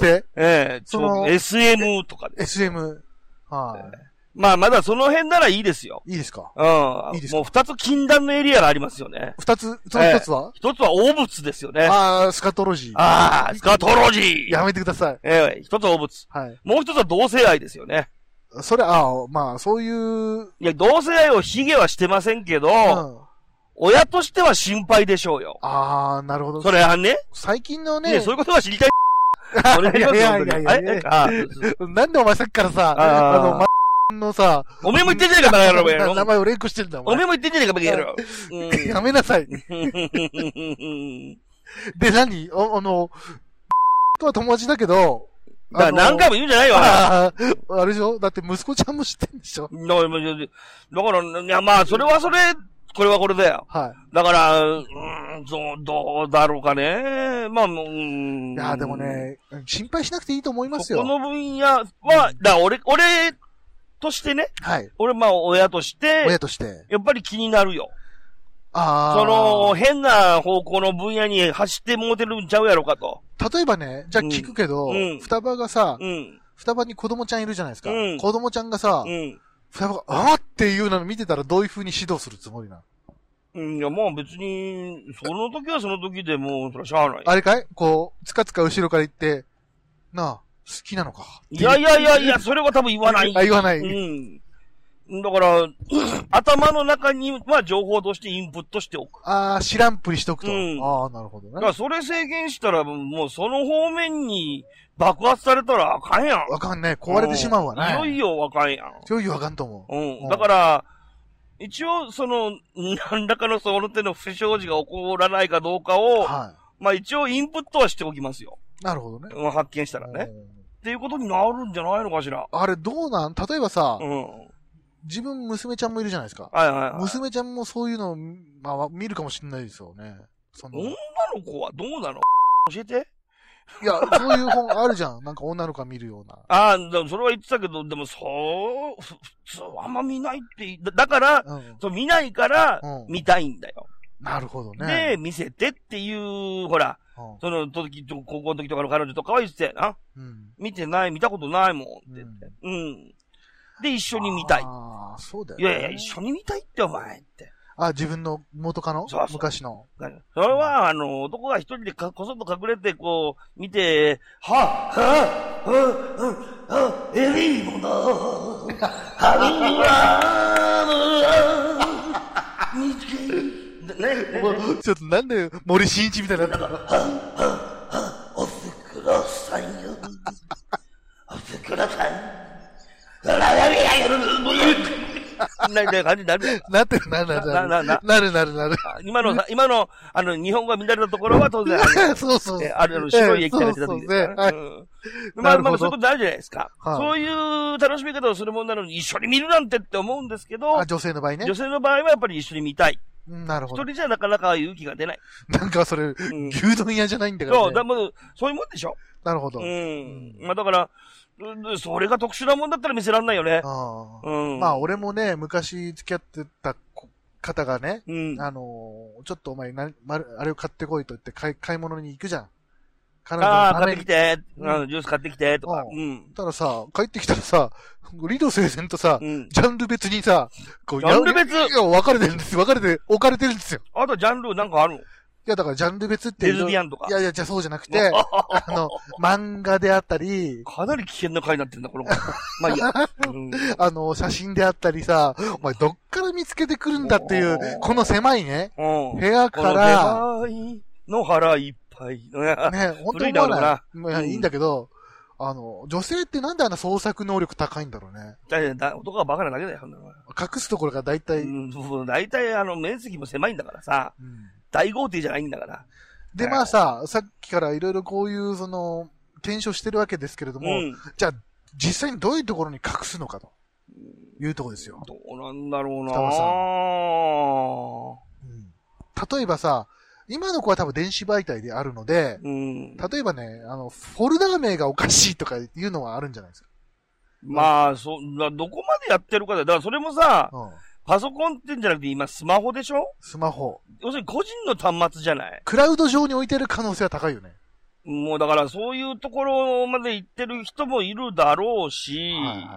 SM とかで。 SM。 まだその辺ならいいですよ。 いいですかいいですかもう二つ禁断のエリアがありますよね。 その一つは一つは大物ですよね。 スカトロジー。スカトロジー。 やめてください。一つは大物。もう一つは同性愛ですよね。 それ、そういう。 いや、同性愛を卑下はしてませんけど、親としては心配でしょうよ。 なるほど。 それはね。 最近のね。 そういうことは知りたい。 いや。なんでお前さっきからさ、のさ、 おめえも言ってんじゃねえか、バカ野郎、お前。 名前を連呼してんだ、 おめえも言ってんじゃねえか、バカ野郎。 やめなさい。で、何とは友達だけど、 何回も言うんじゃないよ、 あれでしょだって息子ちゃんも知ってんでしょだから、いや、それはそれ、これはこれだよ。だから、どうだろうかね。 いや、でもね、心配しなくていいと思いますよ。 この分野は、俺としてね。俺、親として。やっぱり気になるよ。変な方向の分野に走ってもうてるんちゃうやろかと。 例えばね、じゃあ聞くけど、双葉がさ、双葉に子供ちゃんいるじゃないですか。子供ちゃんがさ、双葉が、っていうの見てたらどういう風に指導するつもりなの？いや、別に、その時はその時でもう、それはしゃあない。 あれかいつかつか後ろから言って、好きなのか。 いや、それは多分言わない。 言わない。 だから、頭の中には情報としてインプットしておく。 知らんぷりしておくと。なるほどね。 だからそれ制限したら、もうその方面に爆発されたらあかんやん。 あかんね。壊れてしまうわね。 いよいよあかんやん。 いよいよあかんと思う。だから、一応、何らかのその手の不祥事が起こらないかどうかを、一応インプットはしておきますよ。 なるほどね。 発見したらね。 っていうことになるんじゃないのかしら。 あれどうなん例えばさ、 うん。 自分、娘ちゃんもいるじゃないですか。 はいはいはい。 娘ちゃんもそういうのを、まあ、見るかもしれないですよね。 女の子はどうなの教えて。 いや、そういう本あるじゃん。なんか女の子が見るような。 ああ、それは言ってたけど、でも普通あんま見ないってだから、見ないから、見たいんだよ。 なるほどね。 で、見せてっていう、ほら、その時、高校の時とかの彼女とかは言ってたよな。見たことないもんって言って。で、一緒に見たい。 ああ、そうだよね。いや、一緒に見たいってお前って。 自分の元カノ？そう昔の。 それは、男が一人でこそっと隠れて、こう、見て、エリーモだ、 ちょっとなんで森進一みたいになったの？ おふくろさんよ。おふくろさん。な感じになる。 なってる。なる。 今の、日本語が乱れたところは当然、 そう。 白い液体が出た時ですから。まあ、そういうことあるじゃないですか。そういう楽しみ方をするもんなのに一緒に見るなんてって思うんですけど。 女性の場合ね。 女性の場合はやっぱり一緒に見たい。 なるほど。 一人じゃなかなか勇気が出ない。 なんかそれ、牛丼屋じゃないんだからね。 そういうもんでしょ。 なるほど。 まあだから、それが特殊なもんだったら見せらんないよね。 まあ俺もね、昔付き合ってた方がね、ちょっとお前あれを買ってこいと言って買い物に行くじゃん。 買ってきて、ジュース買ってきて、とか。 たださ、帰ってきたらさ、理路整然とさ、ジャンル別にさ、 ジャンル別分かれてるんですよ。分かれて置かれてるんですよ。 あとジャンルなんかあるの？ いや、だからジャンル別って。 レズビアンとか。 いや、じゃあそうじゃなくて、漫画であったり。 かなり危険な回になってんだ、この子。まあいいや。 写真であったりさ、お前どっから見つけてくるんだっていう、この狭いね、部屋から。 狭いの腹いっぱい。 ね、本当に思わない。いいんだけど、女性ってなんであんな創作能力高いんだろうね。 男がバカなだけだよ。 隠すところが大体。 大体面積も狭いんだからさ。大豪邸じゃないんだから。 で、まあさっきからいろいろこういう、検証してるわけですけれども、じゃあ、実際にどういうところに隠すのかというところですよ。 どうなんだろうなぁ。例えばさ、今の子は多分電子媒体であるので、例えばね、フォルダー名がおかしいとかいうのはあるんじゃないですか。 まあ、どこまでやってるかだ。だからそれもさ、パソコンってんじゃなくて今スマホでしょ？ スマホ。 要するに個人の端末じゃない？ クラウド上に置いてる可能性は高いよね。 もうだからそういうところまで行ってる人もいるだろうし、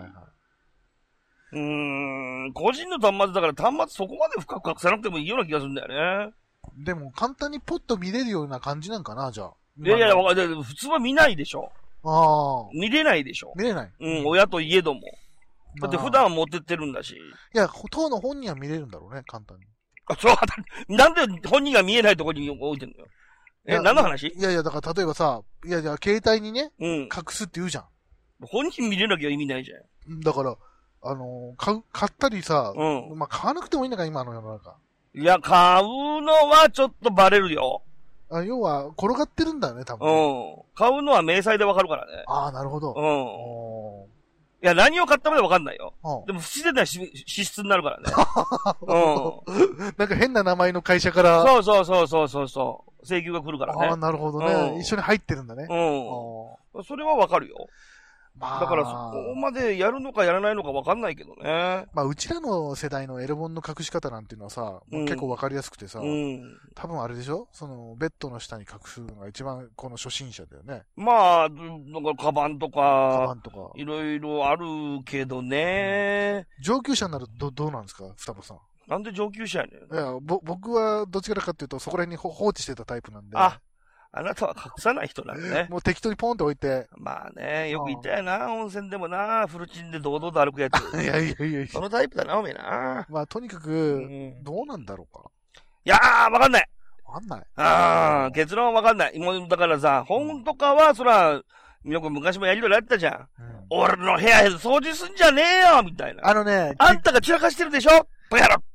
個人の端末だから端末そこまで深く隠さなくてもいいような気がするんだよね。 でも簡単にポッと見れるような感じなんかな、じゃあ。 いや、普通は見ないでしょ。見れないでしょ。 見れない。 親といえども。だって普段は持ってってるんだし。 いや、当の本人は見れるんだろうね、簡単に。 なんで本人が見えないところに置いてんのよ。何の話？ いや、だから例えばさ、携帯にね、隠すって言うじゃん。 本人見れなきゃ意味ないじゃん。だから、買ったりさ、まあ、買わなくてもいいんだから、今の世の中。 いや、買うのはちょっとバレるよ。 要は、転がってるんだよね、多分。 買うのは明細でわかるからね。 なるほど。 いや、何を買ったまでわかんないよ。でも、不自然な支出になるからね。 なんか変な名前の会社から。 そう。請求が来るからね。 なるほどね。一緒に入ってるんだね。 それはわかるよ。だからそこまでやるのかやらないのか分かんないけどね。 まあうちらの世代のエロ本の隠し方なんていうのはさ、結構分かりやすくてさ、多分あれでしょ？ベッドの下に隠すのが一番この初心者だよね。まあ、なんかカバンとか、いろいろあるけどね。 上級者になるとどうなんですか、双葉さん。 なんで上級者やねん。 いや、僕はどちらかっていうとそこら辺に放置してたタイプなんで。 あなたは隠さない人なんだね。 もう適当にポンって置いて。 まあね、よく言ったよな、温泉でもな、フルチンで堂々と歩くやつ。 いや。 そのタイプだな、おめえな。 まあとにかく、どうなんだろうか。 いやー、わかんない。 わかんない。 結論はわかんない。だからさ、本とかは、そら、よく昔もやりとりやってたじゃん。俺の部屋掃除すんじゃねえよみたいな。 あんたが散らかしてるでしょバカ野郎。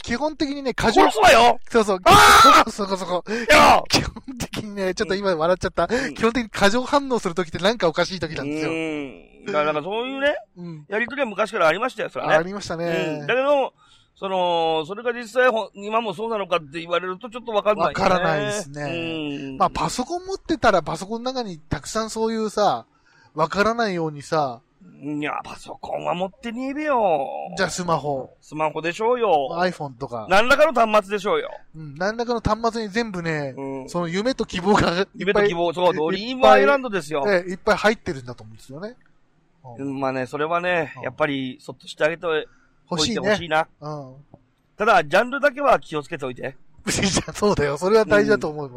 基本的にね、過剰。 殺すわよそうそう。そこ。基本的にね、ちょっと今笑っちゃった。基本的に過剰反応するときってなんかおかしいときなんですよ。 だからなんかそういうね、やりとりは昔からありましたよ、それはね。 ありましたね。 だけど、それが実際、今もそうなのかって言われるとちょっとわかんない、ね。 わからないですね。まあ、パソコン持ってたらパソコンの中にたくさんそういうさ、わからないようにさ、 いや、パソコンは持ってねえべよ。 じゃあスマホ。 スマホでしょうよ。 iPhone とか。 何らかの端末でしょうよ。 何らかの端末に全部ね、その夢と希望が夢と希望、そう、ドリームアイランドですよ。 いっぱい入ってるんだと思うんですよね。 まあね、それはね、やっぱり、そっとしてあげて欲しいな。ただ、ジャンルだけは気をつけておいて。 そうだよ。それは大事だと思います。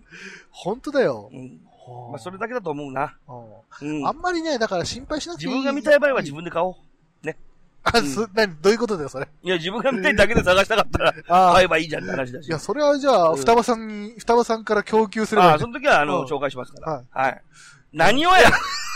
本当だよ。 まあ、それだけだと思うな。 あんまりね、だから心配しなくていい。 自分が見たい場合は自分で買おう。ね。 どういうことだよ、それ。 いや、自分が見たいだけで探したかったら、買えばいいじゃんって話だし。 いや、それはじゃあ、双葉さんから供給すればいい。 その時は、紹介しますから。はい。何をや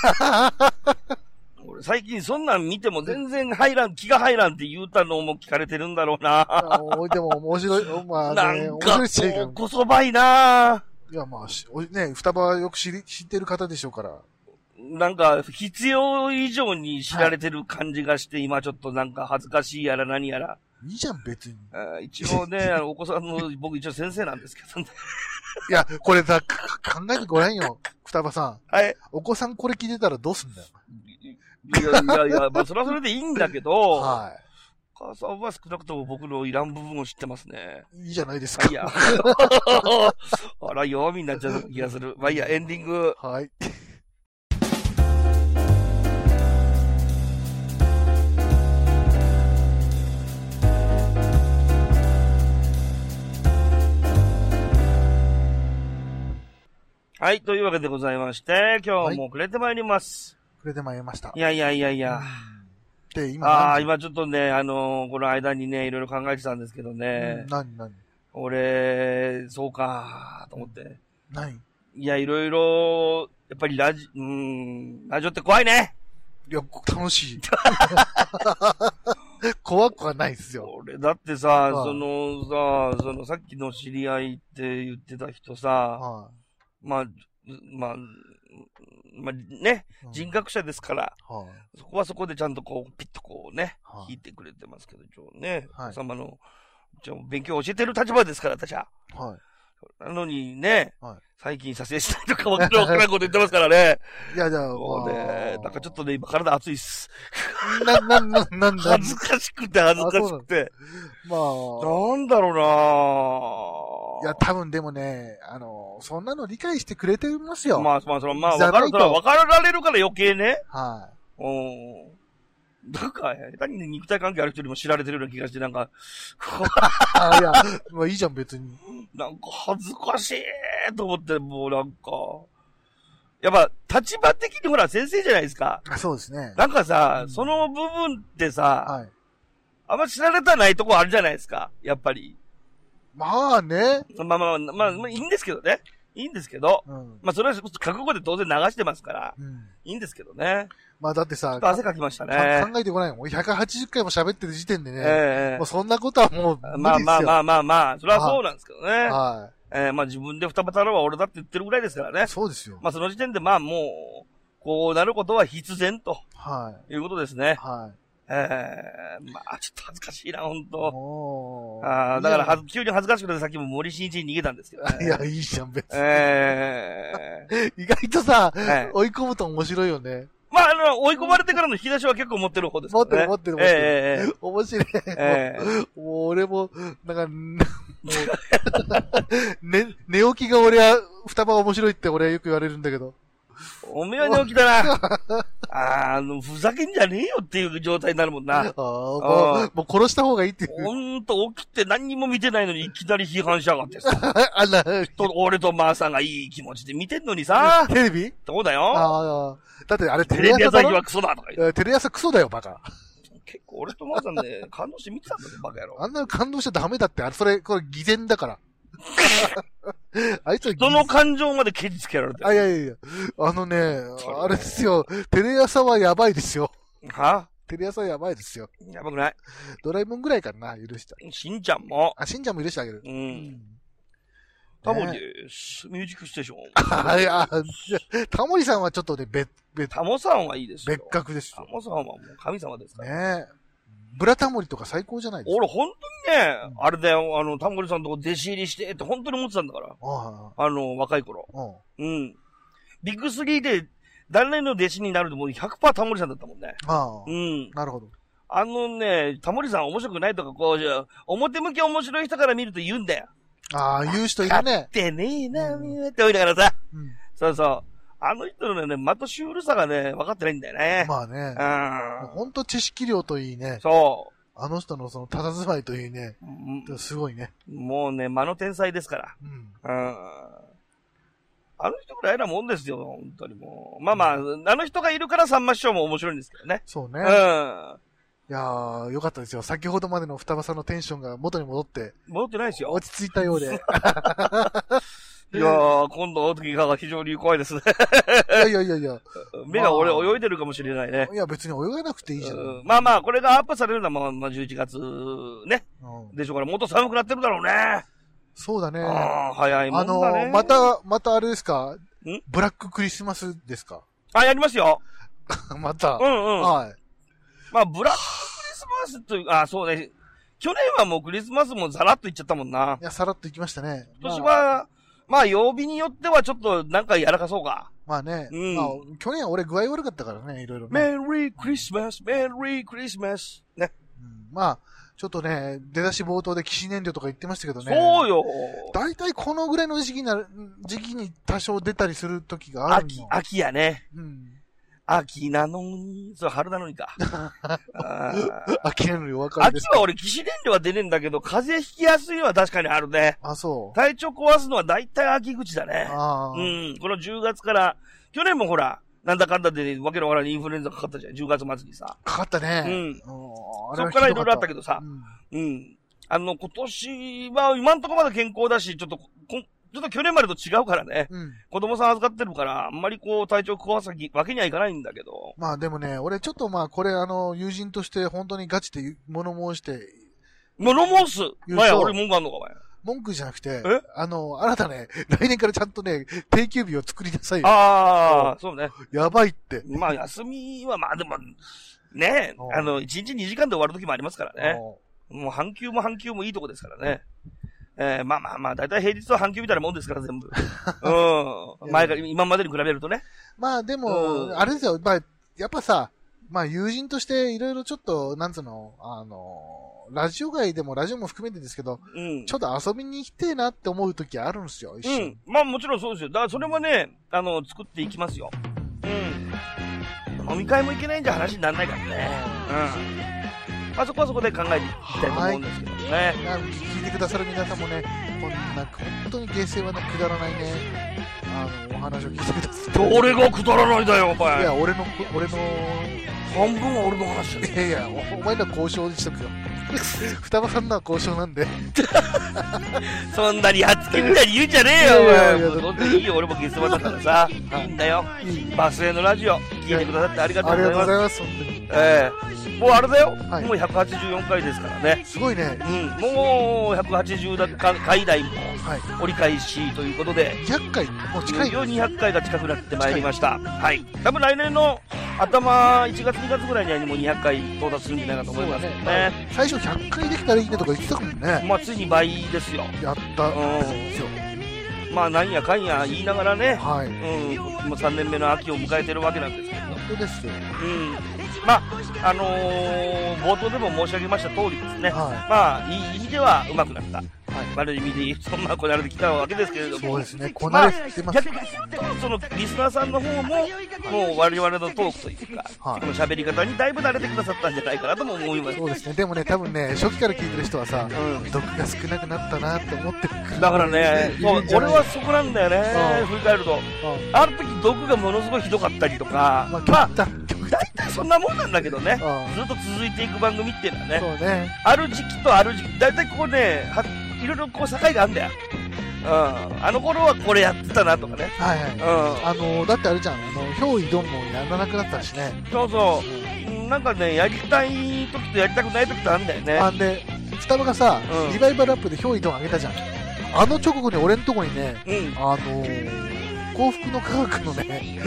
俺、最近そんなん見ても全然気が入らんって言うたのも聞かれてるんだろうな。 でも面白い、まあね、 面白いし。なんか、こそばいな。 いや、まあ、ね、双葉はよく知ってる方でしょうから。 なんか、必要以上に知られてる感じがして、今ちょっとなんか恥ずかしいやら何やら。 いいじゃん、別に。 一応ね、お子さんの、僕一応先生なんですけどね。 いや、これさ、考えてごらんよ、双葉さん。 はい。 お子さんこれ聞いてたらどうすんだよ。 いや、まあ、それはそれでいいんだけど、 はい。 お母さんは少なくとも僕のいらん部分を知ってますね。 いいじゃないですか。 いや。あら、弱みになっちゃう気がする。まあいいや、エンディング。 はい。 はい、というわけでございまして、今日もくれてまいります。 くれてまいりました。 いや。 で、今ちょっとね、この間にね、いろいろ考えてたんですけどね。 何俺、そうか、と思って。 何いや、いろいろ、やっぱりラジオって怖いね。 いや、楽しい。怖くはないですよ。 俺、だってさ、さっきの知り合いって言ってた人さ、まあね、人格者ですから、そこはそこでちゃんとこう、ピッとこうね、引いてくれてますけど、一応ね、お子様の、勉強を教えてる立場ですから、私は。なのにね、最近撮影したりとかわからんこと言ってますからね。 いや、じゃあ、 もうね、なんかちょっとね、今体熱いっす。 なんだ恥ずかしくて。まあ、なんだろういや、多分でもね、そんなの理解してくれてますよ。 わかられるから余計ね。 はい。 なんか、下手に肉体関係ある人よりも知られてるような気がして、なんか、 いや、まあいいじゃん、別に。 なんか恥ずかしいと思って、もうなんか、やっぱ、立場的にほら、先生じゃないですか。 そうですね。 なんかさ、その部分ってさ、あんま知られたないとこあるじゃないですか、やっぱり。 まあね。 まあ、いいんですけどね。いいんですけど、まあそれは覚悟で当然流してますから、いいんですけどね。 まあだってさ、 ちょっと汗かきましたね。 考えてこないもん。180回も喋ってる時点でね、もうそんなことはもう無理ですよ。まあ、それはそうなんですけどね。 はい。 まあ自分で二股太郎は俺だって言ってるぐらいですからね。 そうですよ。 まあその時点でまあもう、こうなることは必然と。いうことですね。 はい。 まあ、ちょっと恥ずかしいな、ほんと。だから急に恥ずかしくてさっきも森進一に逃げたんですけどね。 いや、いいじゃん、別に。意外とさ、追い込むと面白いよね。 まあ、追い込まれてからの引き出しは結構持ってる方ですからね。 持ってる。面白い。もう俺も、なんか、寝起きが俺は、双葉面白いって俺はよく言われるんだけど。 おめえは寝起きだな。ふざけんじゃねえよっていう状態になるもんな。 もう殺した方がいいっていう。 ほんと起きて何にも見てないのにいきなり批判しやがってさ。俺とマーさんがいい気持ちで見てんのにさ。 テレビ？ そうだよ。 だってあれテレビ朝日はクソだとか言って。 テレビ朝クソだよ、バカ。 結構俺とマーさんね、感動して見てたんだよ、バカ野郎。 あんな感動しちゃダメだって、これ偽善だから。あいつは人の感情までケチつけられてる。 いや。あれですよ、テレ朝はやばいですよ。 テレ朝やばいですよ。 やばくない？ ドラえもんぐらいかな、許した。 しんちゃんも。 しんちゃんも許してあげる。 タモリです。ミュージックステーション。 タモリさんはちょっとね、 タモさんはいいですよ。 別格ですよ。 タモさんはもう神様ですからね。ブラタモリとか最高じゃないですか。 俺本当にね、あれだよ、タモリさんとこ弟子入りしてって本当に思ってたんだから。若い頃。ビッグ3で誰の弟子になるともう 100% タモリさんだったもんね。 なるほど。 タモリさん面白くないとか、表向き面白い人から見ると言うんだよ。 言う人いるね。 ってねえな、って思いながらさ。そうそう。あの人のね、的シュールさがね、分かってないんだよね。 まあね。ほんと知識量といいね。 そう。 あの人のその佇まいといいね。すごいね。 もうね、間の天才ですから。あの人ぐらいなもんですよ、本当にもう。まあまあ、あの人がいるからさんま師匠も面白いんですけどね。 そうね。いやー、よかったですよ。先ほどまでの双葉さんのテンションが元に戻って。 戻ってないですよ。 落ち着いたようで。いやー、今度会う時が非常に怖いですね。 いや。 目が泳いでるかもしれないね。 いや、別に泳がなくていいじゃん。 まあまあ、これがアップされるのはまあ11月ね。でしょうから、もっと寒くなってるだろうね。 そうだね。 早いもんだね。 またあれですか？ブラッククリスマスですか？ やりますよ。 また。 はい。まあ、ブラッククリスマスという、そうね。去年はもうクリスマスもザラッといっちゃったもんな。 いや、さらっといきましたね。 今年は、まあ、曜日によってはちょっとなんかやらかそうか。 まあね。去年は俺具合悪かったからね、いろいろね。 メリークリスマス、メリークリスマス。ね。 まあ、ちょっとね、出だし冒頭で騎士燃料とか言ってましたけどね。 そうよ。 だいたいこのぐらいの時期に多少出たりする時があるの。 秋やね。秋なのに、春なのにか。 秋なのにお分かりですか？ 秋は俺騎士燃料は出ねえんだけど、風邪ひきやすいのは確かにあるね。 そう。 体調壊すのは大体秋口だね。この10月から、去年もほら、なんだかんだでわけのわからないインフルエンザかかったじゃん、10月末にさ。 かかったね。 そっからいろいろあったけどさ。今年は今んとこまだ健康だし、ちょっと去年までと違うからね。子供さん預かってるから、あんまり体調壊すわけにはいかないんだけど。 まあでもね、俺ちょっとこれ友人として本当にガチで物申して。 物申す？俺文句あんのかお前。 文句じゃなくて、あなたね、来年からちゃんとね、定休日を作りなさいよ。 そうね。 やばいって。 まあ休みはでも、ね、1日2時間で終わる時もありますからね。もう半休もいいとこですからね。まあ、だいたい平日は半休みたいなもんですから、全部。今までに比べるとね。 まあでも、あれですよ、やっぱさ、友人としていろいろちょっと、なんつうの、ラジオ外でもラジオも含めてですけど、ちょっと遊びに行きてえなって思う時あるんですよ、一瞬。 まあもちろんそうですよ。だからそれもね、作っていきますよ。飲み会も行けないんじゃ話にならないからね。まあそこはそこで考えていきたいと思うんですけどね。 聞いてくださる皆さんもね、こんな、本当に芸勢はね、くだらないね、お話を聞いてください。 俺がくだらないだよ、お前。 いや、俺の、 半分は俺の話だよ。 いや、お前のは交渉にしとくよ。双葉さんのは交渉なんで。 そんなに熱気みたいに言うんじゃねえよ、お前。いいよ、俺もゲストバだからさ。いいんだよ。バスへのラジオ、聞いてくださってありがとうございます。 ありがとうございます、本当に。 もうあれだよ。もう184回ですからね。 すごいね。 もう180回台も折り返しということで。 200回もう近い。 200回が近くなってまいりました。はい。多分来年の頭、1月2月ぐらいにはもう200回到達するんじゃないかと思いますね。 最初100回できたらいいねとか言ってたもんね。 まあついに倍ですよ。 やったんですよ。 まあなんやかんや言いながらね。もう3年目の秋を迎えてるわけなんですけど。 本当ですよ。 まあ、冒頭でも申し上げました通りですね。まあ、いい意味では上手くなった。悪い意味で言うと、こなれてきたわけですけれども。 そうですね、こなれてます。 逆に言うと、そのリスナーさんの方も、もう我々のトークというか、この喋り方にだいぶ慣れてくださったんじゃないかなとも思います。 そうですね、でもね、多分ね、初期から聞いてる人はさ、毒が少なくなったなって思ってる。 だからね、俺はそこなんだよね、振り返ると。ある時毒がものすごいひどかったりとか、まあ、大体そんなもんなんだけどね、ずっと続いていく番組っていうのはね、 そうね、 ある時期とある時期、大体こうね、いろいろこう境があるんだよ。あの頃はこれやってたなとかね。 だってあれじゃん、憑依どんもやらなくなったしね。 そうそう。 なんかね、やりたい時とやりたくない時とあるんだよね。 で、双葉がさ、リバイバルアップで憑依とかあげたじゃん。あの直後に俺んとこにね、幸福の科学のね、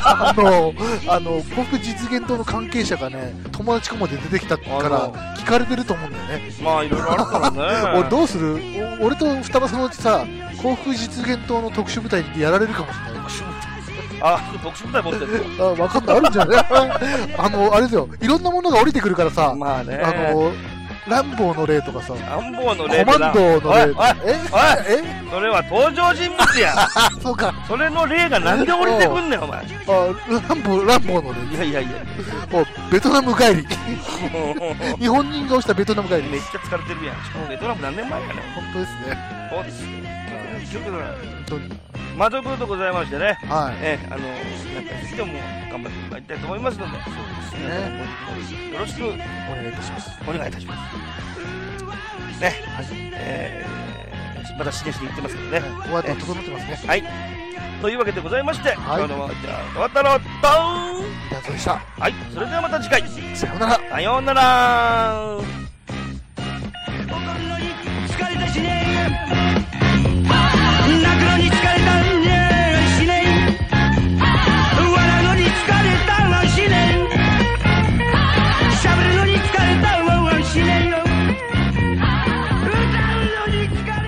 幸福実現党の関係者がね、友達かもで出てきたから聞かれてると思うんだよね。 まあいろいろあるからね。 俺どうする？俺と双葉そのうちさ、幸福実現党の特殊部隊にやられるかもしれない。 特殊部隊持ってるわかんない。あるんじゃないあれですよ。いろんなものが降りてくるからさ、 まあね。 ランボーの例とかさ、 ランボーの例コマンドの例。 それは登場人物や。 そうか。 それの例がなんで降りてくんねん、お前。 ランボーの例。 いや。 もう、ベトナム帰り。日本人が押したベトナム帰り。 めっちゃ疲れてるやん。しかもベトナム何年前かね。 本当ですね。 そうですよ。本当に。まあ、ということでございましてね。 はい。 なんか、今日も頑張ってもらいたいと思いますので。そうですね。よろしくお願いいたします。お願いいたします。ね。はい。またしげしげ言ってますけどね。 お後整ってますね。 はい。というわけでございまして、今日のじゃあ、終わったろ、ドーン！ でした。 はい。それではまた次回。 さようなら。 さようなら。